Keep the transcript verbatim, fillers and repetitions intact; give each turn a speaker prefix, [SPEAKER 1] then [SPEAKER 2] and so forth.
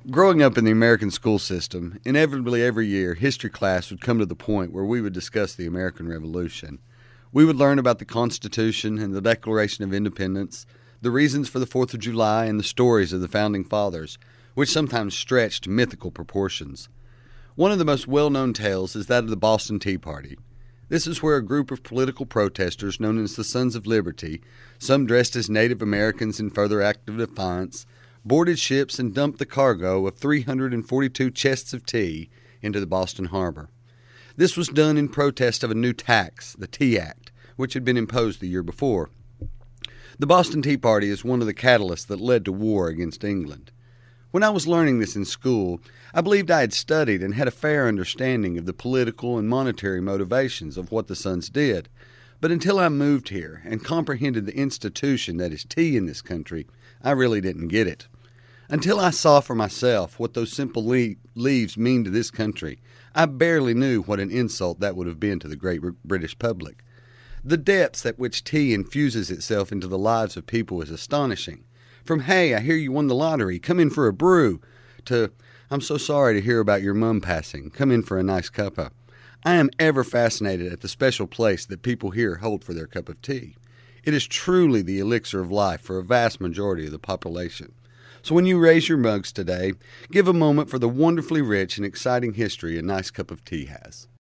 [SPEAKER 1] Growing up in the American school system, inevitably every year, history class would come to the point where we would discuss the American Revolution. We would learn about the Constitution and the Declaration of Independence, the reasons for the fourth of July, and the stories of the Founding Fathers, which sometimes stretched to mythical proportions. One of the most well-known tales is that of the Boston Tea Party. This is where a group of political protesters known as the Sons of Liberty, some dressed as Native Americans in further act of defiance, boarded ships and dumped the cargo of three hundred forty-two chests of tea into the Boston harbor. This was done in protest of a new tax, the Tea Act, which had been imposed the year before. The Boston Tea Party is one of the catalysts that led to war against England. When I was learning this in school, I believed I had studied and had a fair understanding of the political and monetary motivations of what the Sons did. But until I moved here and comprehended the institution that is tea in this country, I really didn't get it. Until I saw for myself what those simple le- leaves mean to this country, I barely knew what an insult that would have been to the great British public. The depths at which tea infuses itself into the lives of people is astonishing. From, hey, I hear you won the lottery, come in for a brew, to, I'm so sorry to hear about your mum passing, come in for a nice cuppa. I am ever fascinated at the special place that people here hold for their cup of tea. It is truly the elixir of life for a vast majority of the population. So when you raise your mugs today, give a moment for the wonderfully rich and exciting history a nice cup of tea has.